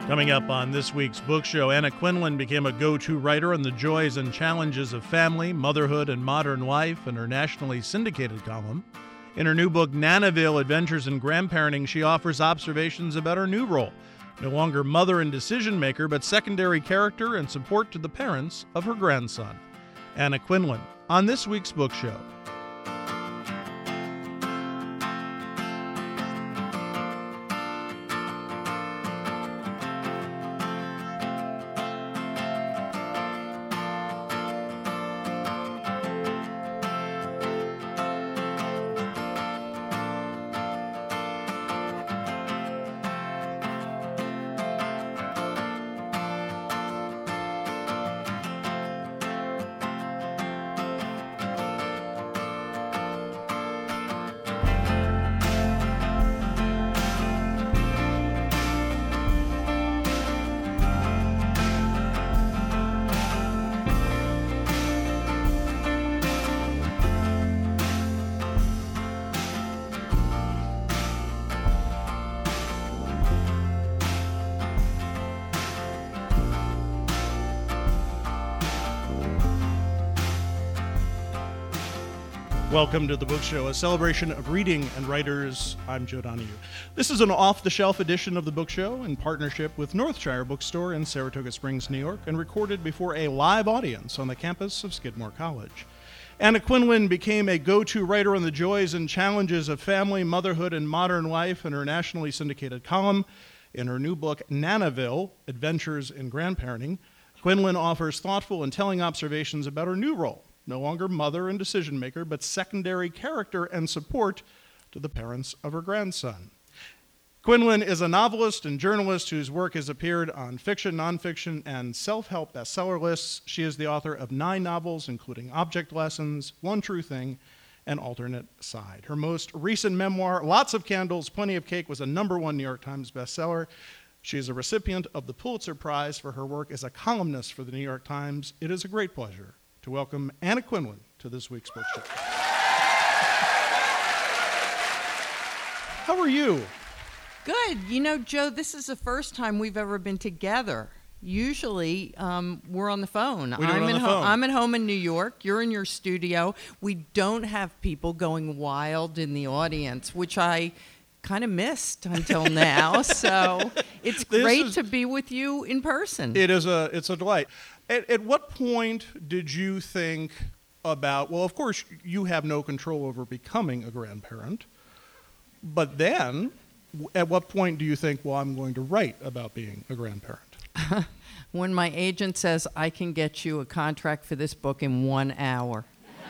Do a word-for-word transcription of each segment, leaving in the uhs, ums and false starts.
Coming up on this week's book show, Anna Quindlen became a go-to writer on the joys and challenges of family, motherhood, and modern life in her nationally syndicated column. In her new book, Nanaville, Adventures in Grandparenting, she offers observations about her new role. No longer mother and decision-maker, but secondary character and support to the parents of her grandson. Anna Quindlen on this week's book show. Welcome to the Book Show, a celebration of reading and writers. I'm Joe Donahue. This is an off-the-shelf edition of the Book Show in partnership with Northshire Bookstore in Saratoga Springs, New York, and recorded before a live audience on the campus of Skidmore College. Anna Quindlen became a go-to writer on the joys and challenges of family, motherhood, and modern life in her nationally syndicated column. In her new book, Nanaville, Adventures in Grandparenting, Quindlen offers thoughtful and telling observations about her new role. No longer mother and decision-maker, but secondary character and support to the parents of her grandson. Quindlen is a novelist and journalist whose work has appeared on fiction, nonfiction, and self-help bestseller lists. She is the author of nine novels, including Object Lessons, One True Thing, and Alternate Side. Her most recent memoir, Lots of Candles, Plenty of Cake, was a number one New York Times bestseller. She is a recipient of the Pulitzer Prize for her work as a columnist for the New York Times. It is a great pleasure to welcome Anna Quindlen to this week's book show. How are you? Good. You know, Joe, this is the first time we've ever been together. Usually, um, we're on the phone. We do it I'm on at the ho- phone. I'm at home in New York. You're in your studio. We don't have people going wild in the audience, which I kind of missed until now. So it's This great is- to be with you in person. It is a, it's a delight. At, at what point did you think about, well, of course, you have no control over becoming a grandparent, but then, w- at what point do you think, well, I'm going to write about being a grandparent? When my agent says, I can get you a contract for this book in one hour.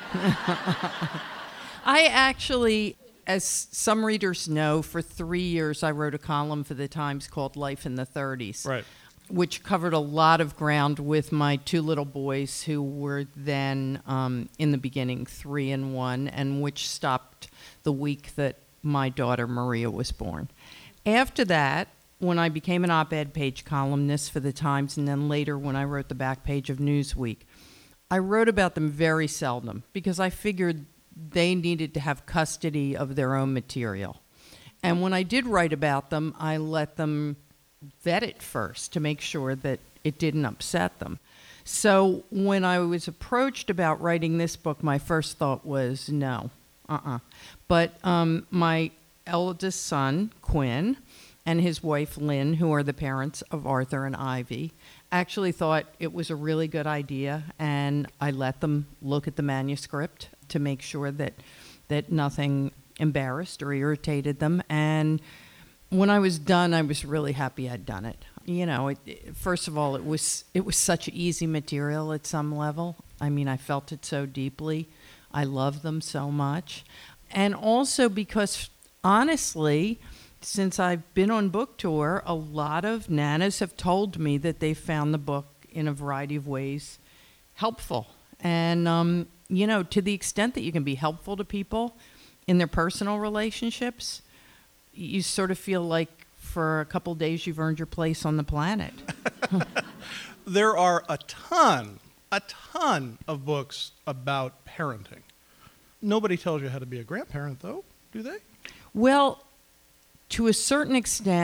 I actually, as some readers know, for three years I wrote a column for the Times called Life in the thirties. Right. Which covered a lot of ground with my two little boys who were then, um, in the beginning, three and one, and which stopped the week that my daughter Maria was born. After that, when I became an op-ed page columnist for the Times, and then later when I wrote the back page of Newsweek, I wrote about them very seldom because I figured they needed to have custody of their own material. And when I did write about them, I let them vet it first to make sure that it didn't upset them. So when I was approached about writing this book, my first thought was no, uh-uh. But um, my eldest son, Quinn, and his wife, Lynn, who are the parents of Arthur and Ivy, actually thought it was a really good idea, and I let them look at the manuscript to make sure that that nothing embarrassed or irritated them. And when I was done, I was really happy I'd done it. You know, it, it, first of all, it was it was such easy material at some level. I mean, I felt it so deeply. I love them so much. And also because, honestly, since I've been on book tour, a lot of nanas have told me that they found the book in a variety of ways helpful. And, um, you know, to the extent that you can be helpful to people in their personal relationships, you sort of feel like for a couple days you've earned your place on the planet. There are a ton, a ton of books about parenting. Nobody tells you how to be a grandparent, though, do they? Well, to a certain extent,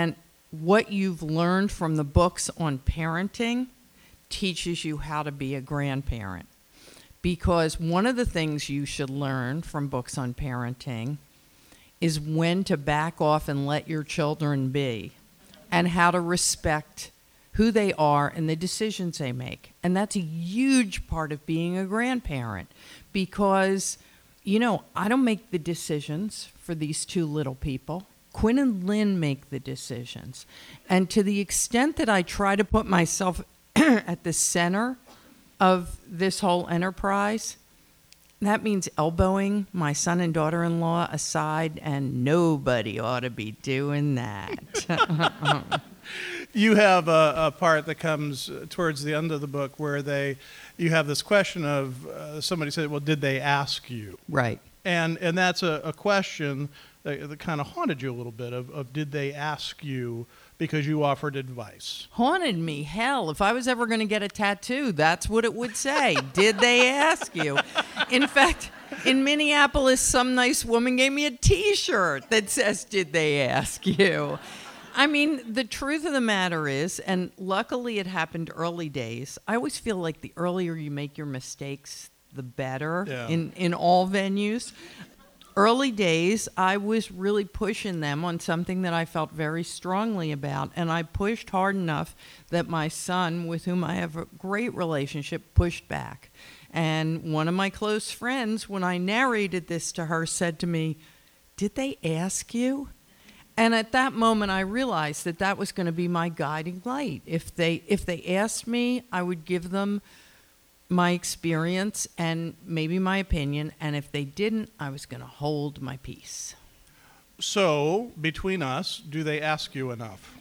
what you've learned from the books on parenting teaches you how to be a grandparent. Because one of the things you should learn from books on parenting is when to back off and let your children be, and how to respect who they are and the decisions they make. And that's a huge part of being a grandparent, because, you know, I don't make the decisions for these two little people. Quinn and Lynn make the decisions. And to the extent that I try to put myself at the center of this whole enterprise, that means elbowing my son and daughter-in-law aside, and nobody ought to be doing that. You have a, a part that comes towards the end of the book where they, you have this question of, uh, somebody said, well, did they ask you? Right. And and that's a, a question that, that kind of haunted you a little bit of, of did they ask you because you offered advice? Haunted me. Hell, if I was ever going to get a tattoo, that's what it would say. Did they ask you? In fact, in Minneapolis, some nice woman gave me a T-shirt that says, did they ask you? I mean, the truth of the matter is, and luckily it happened early days, I always feel like the earlier you make your mistakes, the better yeah. in, in all venues. Early days, I was really pushing them on something that I felt very strongly about, and I pushed hard enough that my son, with whom I have a great relationship, pushed back. And one of my close friends, when I narrated this to her, said to me, did they ask you? And at that moment, I realized that that was going to be my guiding light. If they if they asked me, I would give them my experience and maybe my opinion, and if they didn't, I was going to hold my peace. So, between us, do they ask you enough?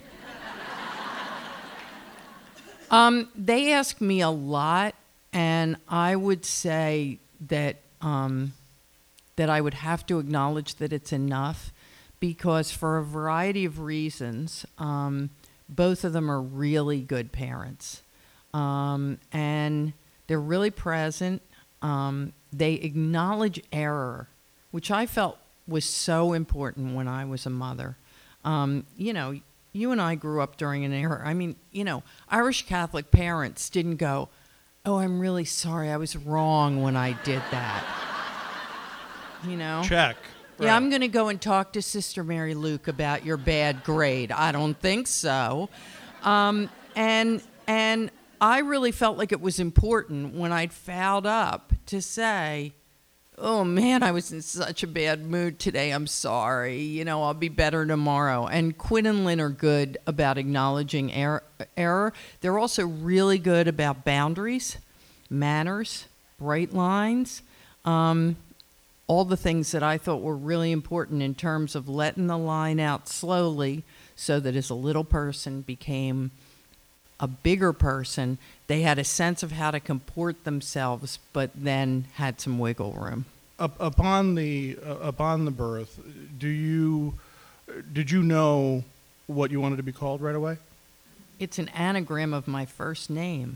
um, they ask me a lot, and I would say that um, that I would have to acknowledge that it's enough, because for a variety of reasons, um, both of them are really good parents, um, and they're really present. Um, they acknowledge error, which I felt was so important when I was a mother. Um, you know, you and I grew up during an era. I mean, you know, Irish Catholic parents didn't go, oh, I'm really sorry, I was wrong when I did that. You know? Check. Yeah, Right. I'm going to go and talk to Sister Mary Luke about your bad grade. I don't think so. Um, and and I really felt like it was important when I'd fouled up to say, oh, man, I was in such a bad mood today. I'm sorry. You know, I'll be better tomorrow. And Quinn and Lynn are good about acknowledging er- error. They're also really good about boundaries, manners, bright lines, um, all the things that I thought were really important in terms of letting the line out slowly so that as a little person became a bigger person, they had a sense of how to comport themselves, but then had some wiggle room. Up, upon the uh, upon the birth, do you did you know what you wanted to be called right away? It's an anagram of my first name.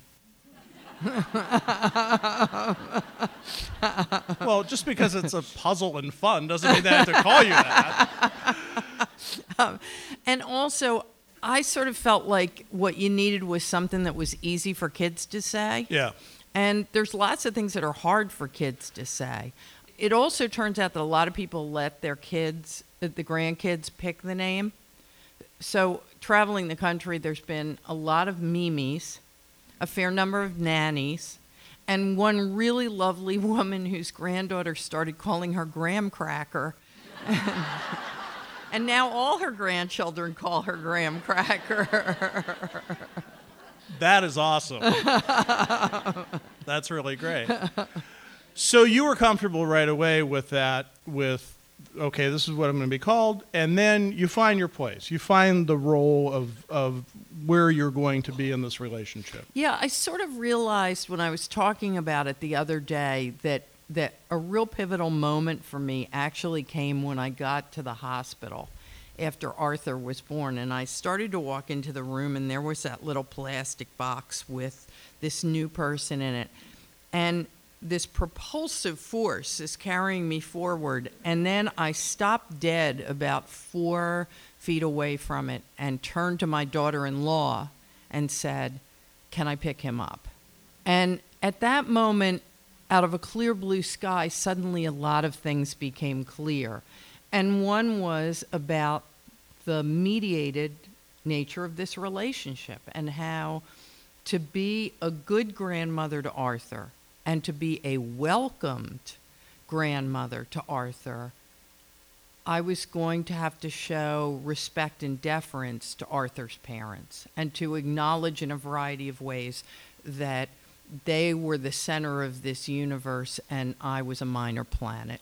Well, just because it's a puzzle and fun doesn't mean they have to call you that. Um, and also, I sort of felt like what you needed was something that was easy for kids to say. Yeah. And there's lots of things that are hard for kids to say. It also turns out that a lot of people let their kids, the grandkids, pick the name. So traveling the country, there's been a lot of Mimis, a fair number of nannies, and one really lovely woman whose granddaughter started calling her Graham Cracker. And now all her grandchildren call her Graham Cracker. That is awesome. That's really great. So you were comfortable right away with that, with, okay, this is what I'm going to be called, and then you find your place. You find the role of, of where you're going to be in this relationship. Yeah, I sort of realized when I was talking about it the other day that that a real pivotal moment for me actually came when I got to the hospital after Arthur was born, and I started to walk into the room, and there was that little plastic box with this new person in it, and this propulsive force is carrying me forward, and then I stopped dead about four, feet away from it and turned to my daughter-in-law and said, "Can I pick him up?" And at that moment, out of a clear blue sky, suddenly a lot of things became clear. And one was about the mediated nature of this relationship and how to be a good grandmother to Arthur and to be a welcomed grandmother to Arthur, I was going to have to show respect and deference to Arthur's parents and to acknowledge in a variety of ways that they were the center of this universe and I was a minor planet.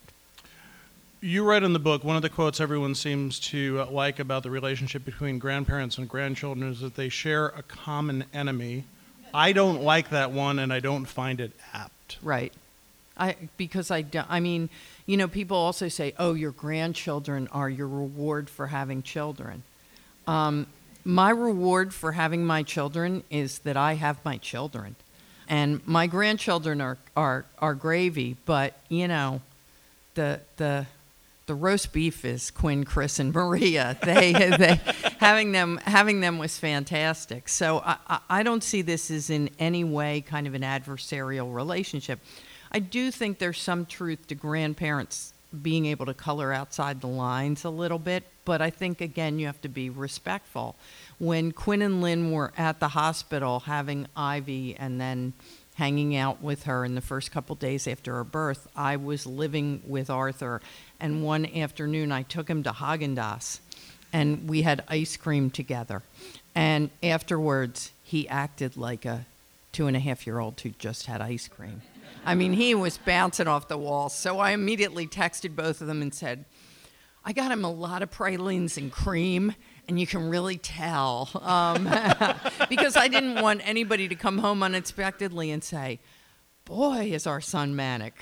You write in the book, one of the quotes everyone seems to like about the relationship between grandparents and grandchildren is that they share a common enemy. I don't like that one, and I don't find it apt. Right. I because I, do, I mean, you know, people also say, oh, your grandchildren are your reward for having children. Um, my reward for having my children is that I have my children. And my grandchildren are, are, are gravy, but, you know, the the... The roast beef is Quinn, Chris, and Maria. They, they, having them, having them was fantastic. So I, I, I don't see this as in any way kind of an adversarial relationship. I do think there's some truth to grandparents being able to color outside the lines a little bit, but I think again you have to be respectful. When Quinn and Lynn were at the hospital having Ivy and then hanging out with her in the first couple days after her birth, I was living with Arthur. And one afternoon, I took him to Haagen-Dazs, and we had ice cream together. And afterwards, he acted like a two-and-a-half-year-old who just had ice cream. I mean, he was bouncing off the walls. So I immediately texted both of them and said, I got him a lot of pralines and cream, and you can really tell. Um, because I didn't want anybody to come home unexpectedly and say, boy, is our son manic.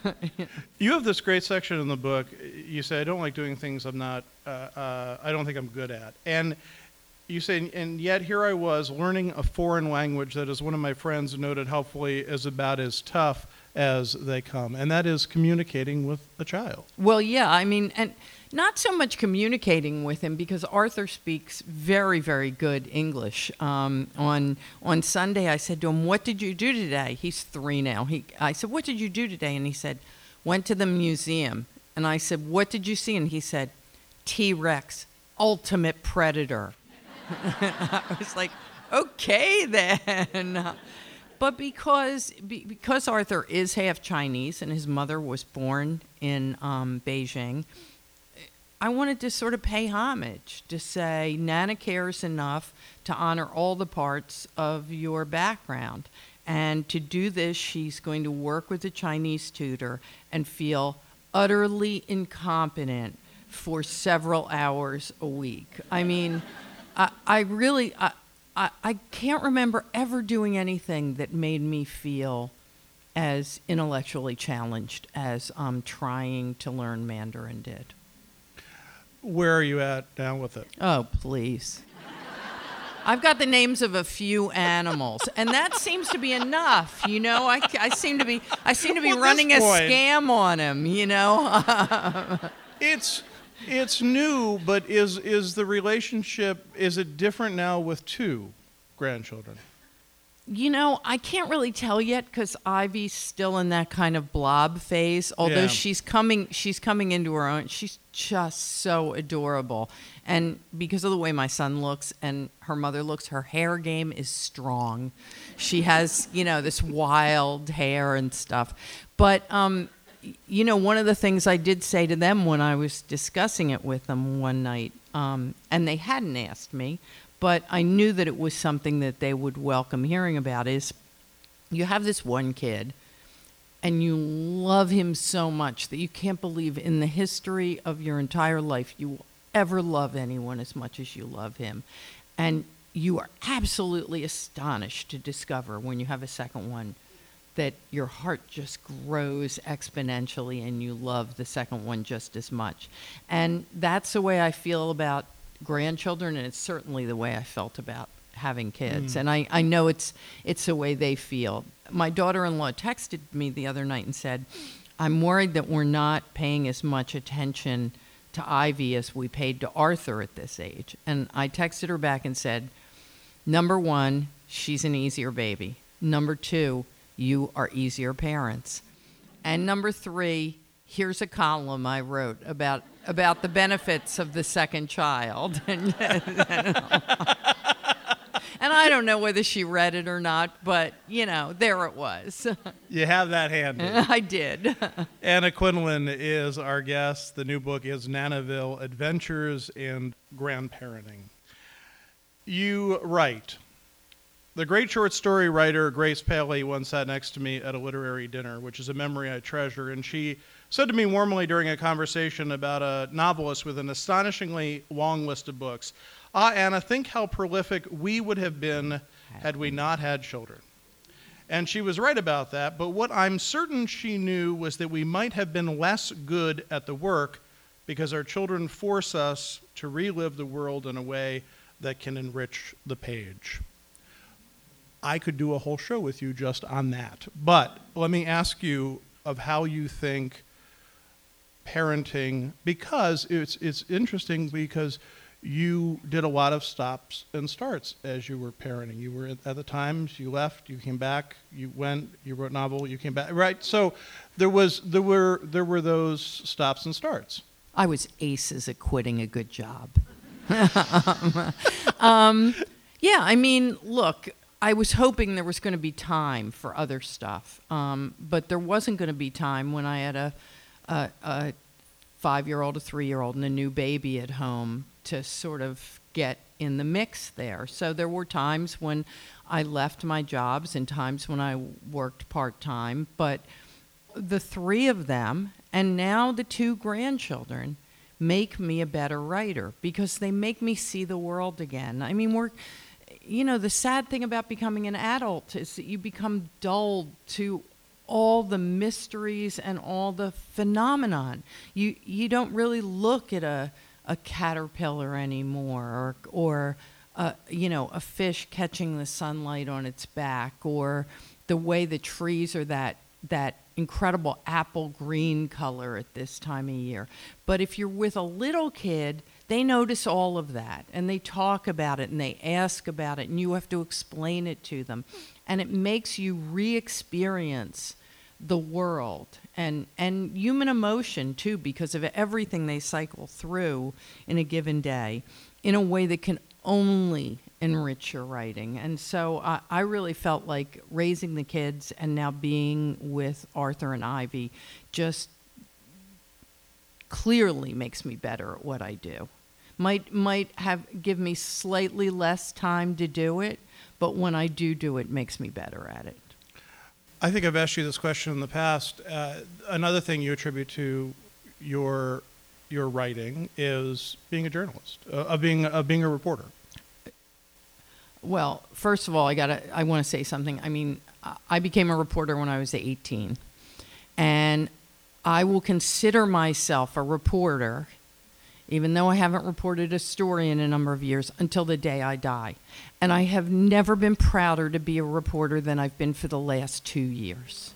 You have this great section in the book. You say, I don't like doing things I'm not, uh, uh, I don't think I'm good at. And you say, and yet here I was learning a foreign language that, as one of my friends noted helpfully, is about as tough as they come. And that is communicating with a child. Well, yeah, I mean, and not so much communicating with him because Arthur speaks very, very good English. Um, on on Sunday, I said to him, what did you do today? He's three now. He, I said, what did you do today? And he said, went to the museum. And I said, what did you see? And he said, T-Rex, ultimate predator. I was like, okay then. But because because Arthur is half Chinese and his mother was born in um, Beijing, I wanted to sort of pay homage, to say Nana cares enough to honor all the parts of your background. And to do this, she's going to work with a Chinese tutor and feel utterly incompetent for several hours a week. I mean, I, I really, I, I, I can't remember ever doing anything that made me feel as intellectually challenged as um, trying to learn Mandarin did. Where are you at now with it? Oh, please. I've got the names of a few animals, and that seems to be enough. You know, I, I seem to be I seem to be well, running a point, scam on him. You know. it's it's new, but is is the relationship, is it different now with two grandchildren? You know, I can't really tell yet because Ivy's still in that kind of blob phase. Although Yeah. she's coming, she's coming into her own. She's just so adorable, and because of the way my son looks and her mother looks, her hair game is strong. She has, you know, this wild hair and stuff. But um, you know, one of the things I did say to them when I was discussing it with them one night, um, and they hadn't asked me, but I knew that it was something that they would welcome hearing about, is you have this one kid and you love him so much that you can't believe in the history of your entire life you will ever love anyone as much as you love him. And you are absolutely astonished to discover when you have a second one that your heart just grows exponentially and you love the second one just as much. And that's the way I feel about grandchildren, and it's certainly the way I felt about having kids. Mm. And I, I know it's it's the way they feel. My daughter-in-law texted me the other night and said, I'm worried that we're not paying as much attention to Ivy as we paid to Arthur at this age. And I texted her back and said, number one, she's an easier baby. Number two, you are easier parents. And number three, here's a column I wrote about about the benefits of the second child. and, and I don't know whether she read it or not, but, you know, there it was. You have that handy. I did. Anna Quindlen is our guest. The new book is Nanaville, Adventures in Grandparenting. You write. The great short story writer Grace Paley once sat next to me at a literary dinner, which is a memory I treasure, and she said to me warmly during a conversation about a novelist with an astonishingly long list of books, "Ah, Anna, think how prolific we would have been had we not had children." And she was right about that, but what I'm certain she knew was that we might have been less good at the work because our children force us to relive the world in a way that can enrich the page. I could do a whole show with you just on that. But let me ask you of how you think parenting, because it's it's interesting because you did a lot of stops and starts as you were parenting. You were at, at the times, you left, you came back, you went, you wrote a novel, you came back, right? So there was there were there were those stops and starts. I was aces at quitting a good job. um, yeah, I mean, look, I was hoping there was going to be time for other stuff, um, but there wasn't going to be time when I had a, a, a five-year-old, a three-year-old, and a new baby at home to sort of get in the mix there. So there were times when I left my jobs and times when I worked part-time, but the three of them, and now the two grandchildren, make me a better writer because they make me see the world again. I mean, we're, you know, the sad thing about becoming an adult is that you become dulled to all the mysteries and all the phenomenon. You you don't really look at a a caterpillar anymore, or or uh, you know, a fish catching the sunlight on its back, or the way the trees are that that incredible apple green color at this time of year. But if you're with a little kid, they notice all of that, and they talk about it, and they ask about it, and you have to explain it to them. And it makes you re-experience the world and, and human emotion, too, because of everything they cycle through in a given day in a way that can only enrich your writing. And so I, I really felt like raising the kids and now being with Arthur and Ivy just clearly makes me better at what I do. Might might have give me slightly less time to do it, but when I do do it, it makes me better at it. I think I've asked you this question in the past. Uh, another thing you attribute to your your writing is being a journalist, uh, of being of being a reporter. Well, first of all, I gotta I want to say something. I mean, I became a reporter when I was eighteen, and I will consider myself a reporter, even though I haven't reported a story in a number of years, until the day I die. And I have never been prouder to be a reporter than I've been for the last two years.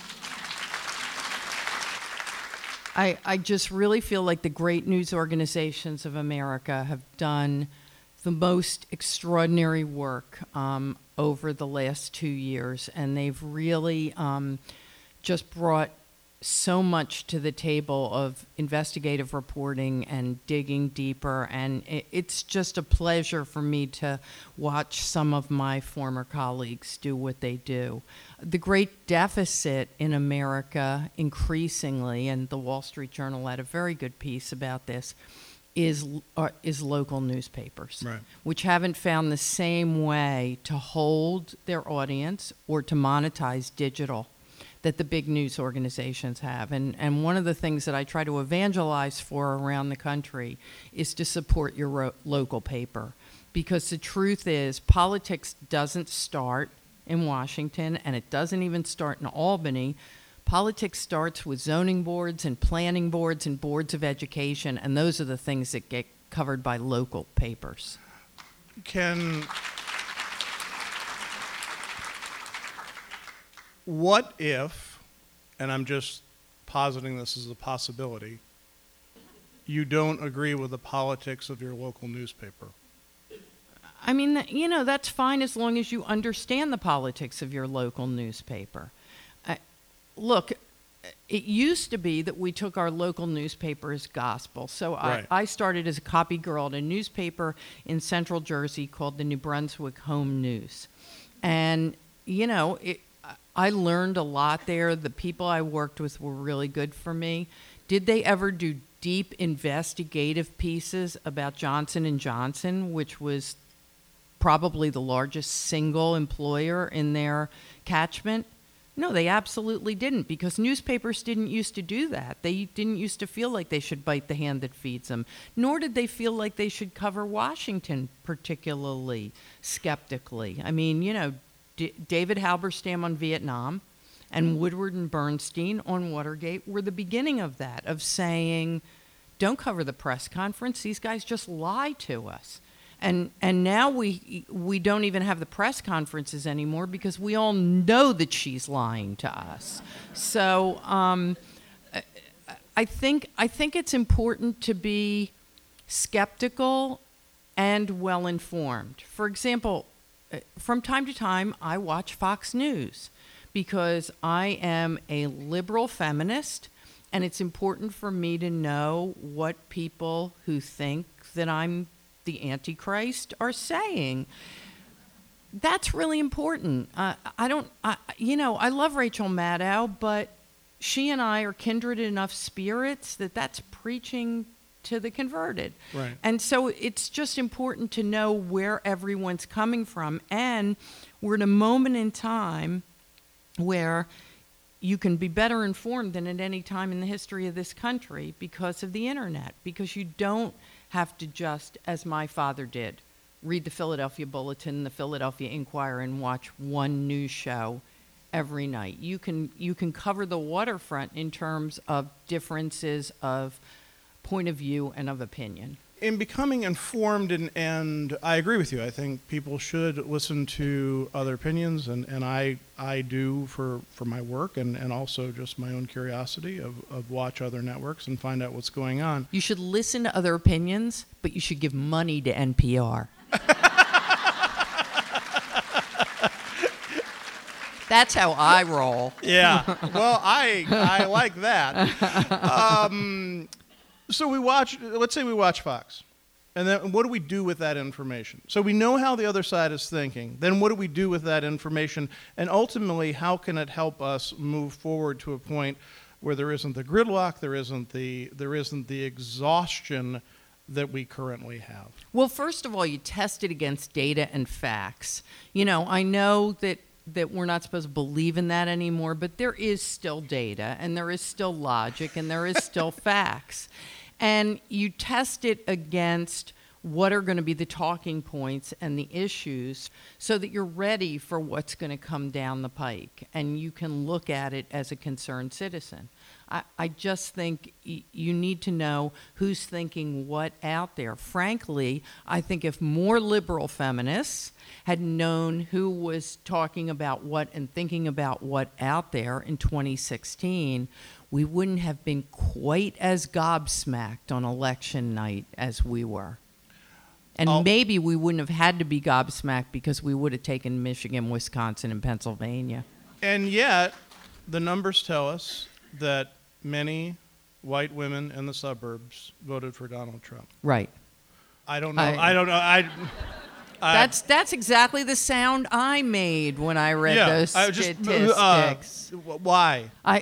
I, I just really feel like the great news organizations of America have done the most extraordinary work um, over the last two years, and they've really um, just brought so much to the table of investigative reporting and digging deeper, and it, it's just a pleasure for me to watch some of my former colleagues do what they do. The great deficit in America increasingly, and the Wall Street Journal had a very good piece about this, is uh, is local newspapers, right, which haven't found the same way to hold their audience or to monetize digital that the big news organizations have. And and one of the things that I try to evangelize for around the country is to support your ro- local paper. Because the truth is, politics doesn't start in Washington, and it doesn't even start in Albany. Politics starts with zoning boards and planning boards and boards of education, and those are the things that get covered by local papers. Can... What if, and I'm just positing this as a possibility, you don't agree with the politics of your local newspaper. I mean, you know, that's fine as long as you understand the politics of your local newspaper. Uh, look, it used to be that we took our local newspaper as gospel. So Right. I, I started as a copy girl at a newspaper in central Jersey called the New Brunswick Home News. And, you know, it, I learned a lot there. The people I worked with were really good for me. Did they ever do deep investigative pieces about Johnson and Johnson, which was probably the largest single employer in their catchment? No, they absolutely didn't, because newspapers didn't used to do that. They didn't used to feel like they should bite the hand that feeds them, nor did they feel like they should cover Washington particularly skeptically. I mean, you know, D- David Halberstam on Vietnam and Woodward and Bernstein on Watergate were the beginning of that, of saying, don't cover the press conference. These guys just lie to us. And and now we we don't even have the press conferences anymore because we all know that she's lying to us. So um, I think I think it's important to be skeptical and well informed. For example, from time to time, I watch Fox News because I am a liberal feminist, and it's important for me to know what people who think that I'm the Antichrist are saying. That's really important. Uh, I don't, I, you know, I love Rachel Maddow, but she and I are kindred enough spirits that that's preaching to the converted. Right. And so it's just important to know where everyone's coming from. And we're at a moment in time where you can be better informed than at any time in the history of this country because of the internet, because you don't have to just, as my father did, read the Philadelphia Bulletin, the Philadelphia Inquirer, and watch one news show every night. You can you can cover the waterfront in terms of differences of point of view and of opinion. In becoming informed, and, and I agree with you, I think people should listen to other opinions, and, and I I do for, for my work and, and also just my own curiosity of, of watch other networks and find out what's going on. You should listen to other opinions, but you should give money to N P R. That's how I roll. Yeah, well, I I like that. Um, so we watch, let's say we watch Fox, and then what do we do with that information? So we know how the other side is thinking. Then what do we do with that information? And ultimately, how can it help us move forward to a point where there isn't the gridlock, there isn't the there isn't the exhaustion that we currently have? Well, first of all, you test it against data and facts. You know, I know that that we're not supposed to believe in that anymore, but there is still data, and there is still logic, and there is still facts. And you test it against what are going to be the talking points and the issues so that you're ready for what's going to come down the pike, and you can look at it as a concerned citizen. I, I just think y- you need to know who's thinking what out there. Frankly, I think if more liberal feminists had known who was talking about what and thinking about what out there in twenty sixteen, we wouldn't have been quite as gobsmacked on election night as we were. And I'll- maybe we wouldn't have had to be gobsmacked because we would have taken Michigan, Wisconsin, and Pennsylvania. And yet, the numbers tell us that many white women in the suburbs voted for Donald Trump. Right. I don't know. I- I, don't know. I. I That's that's exactly the sound I made when I read yeah, those I just, statistics. uh, why? I,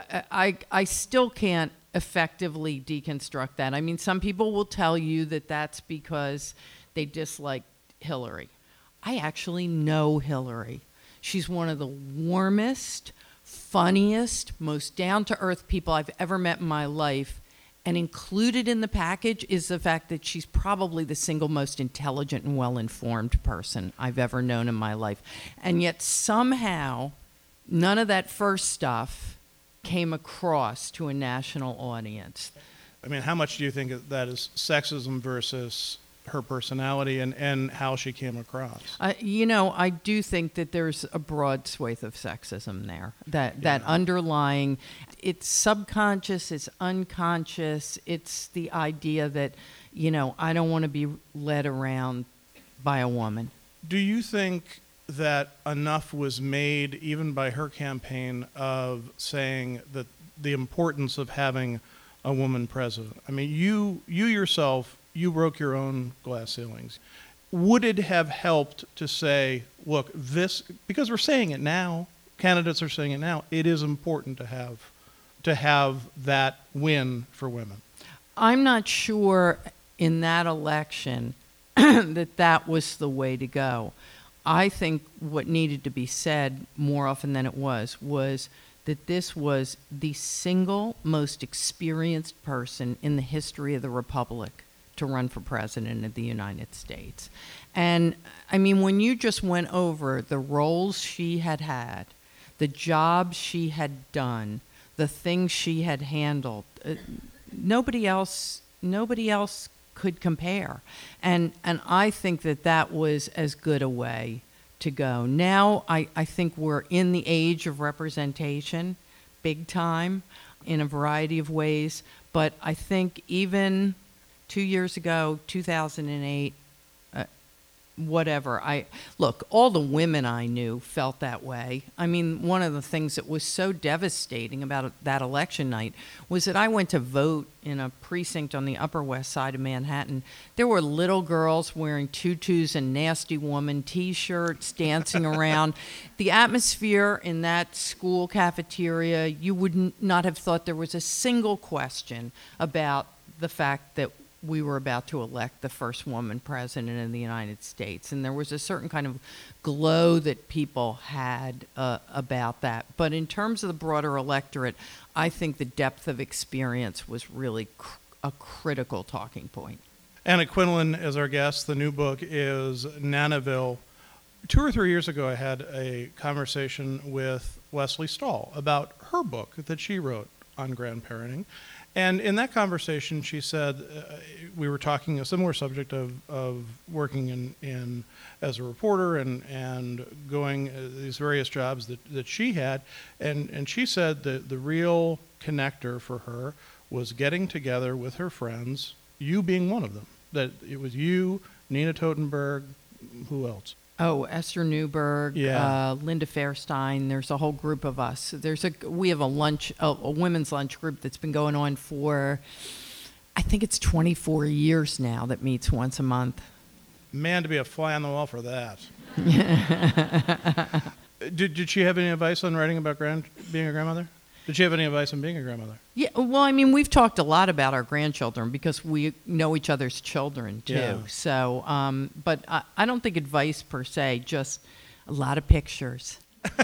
I, I still can't effectively deconstruct that. I mean, some people will tell you that that's because they dislike Hillary. I actually know Hillary. She's one of the warmest, funniest, most down-to-earth people I've ever met in my life. And included in the package is the fact that she's probably the single most intelligent and well-informed person I've ever known in my life. And yet somehow, none of that first stuff came across to a national audience. I mean, how much do you think that is sexism versus her personality and, and how she came across. Uh, you know, I do think that there's a broad swathe of sexism there. That that Yeah. underlying, it's subconscious, it's unconscious. It's the idea that, you know, I don't want to be led around by a woman. Do you think that enough was made, even by her campaign, of saying that the importance of having a woman president? I mean, you you yourself, you broke your own glass ceilings. Would it have helped to say, look, this, because we're saying it now, candidates are saying it now, it is important to have to have that win for women? I'm not sure in that election that that was the way to go. I think what needed to be said more often than it was was that this was the single most experienced person in the history of the Republic to run for president of the United States. And, I mean, when you just went over the roles she had had, the jobs she had done, the things she had handled, uh, nobody else, nobody else could compare. And and I think that that was as good a way to go. Now I, I think we're in the age of representation, big time, in a variety of ways. But I think even two years ago, two thousand eight, uh, whatever, I look, all the women I knew felt that way. I mean, one of the things that was so devastating about that election night was that I went to vote in a precinct on the Upper West Side of Manhattan. There were little girls wearing tutus and nasty woman T-shirts dancing around. The atmosphere in that school cafeteria, you would n- not have thought there was a single question about the fact that we were about to elect the first woman president of the United States. And there was a certain kind of glow that people had uh, about that. But in terms of the broader electorate, I think the depth of experience was really cr- a critical talking point. Anna Quindlen is our guest. The new book is Nanaville. Two or three years ago, I had a conversation with Lesley Stahl about her book that she wrote on grandparenting. And in that conversation, she said, uh, we were talking a similar subject of, of working in, in as a reporter and, and going uh, these various jobs that, that she had. And, and she said that the real connector for her was getting together with her friends, you being one of them. That it was you, Nina Totenberg, who else? Oh, Esther Newberg, Yeah. uh, Linda Fairstein. There's a whole group of us. There's a we have a lunch, a, a women's lunch group that's been going on for, I think it's twenty-four years now. That meets once a month. Man, to be a fly on the wall for that. did Did she have any advice on writing about grand being a grandmother? Did she have any advice on being a grandmother? Yeah, well, I mean, we've talked a lot about our grandchildren because we know each other's children, too. Yeah. So, um, but I, I don't think advice per se, just a lot of pictures.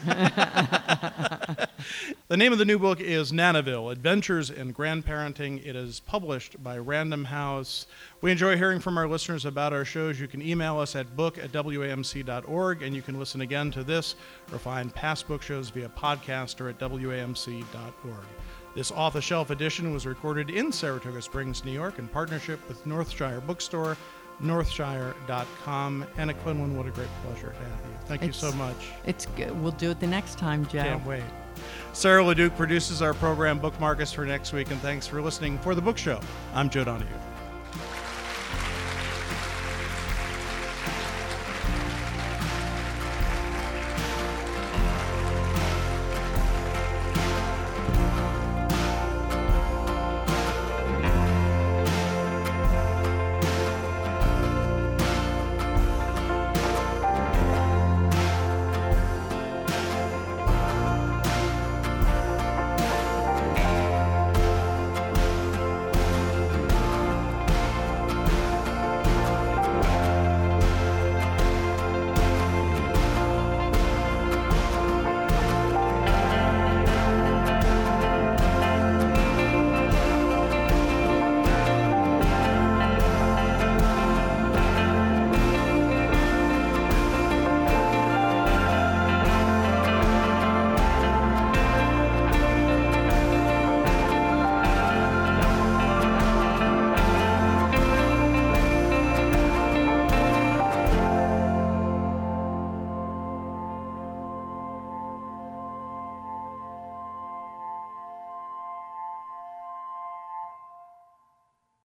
The name of the new book is Nanaville, Adventures in Grandparenting. It is published by Random House. We enjoy hearing from our listeners about our shows. You can email us at book at w a m c dot org, and you can listen again to this or find past book shows via podcast or at w a m c dot org. This off-the-shelf edition was recorded in Saratoga Springs, New York, in partnership with Northshire Bookstore, northshire dot com. Anna Quindlen, what a great pleasure to have you. Thank It's- you so much. It's good. We'll do it the next time, Joe. Can't wait. Sarah LeDuc produces our program. Bookmark us for next week, and thanks for listening. For The Book Show, I'm Joe Donahue.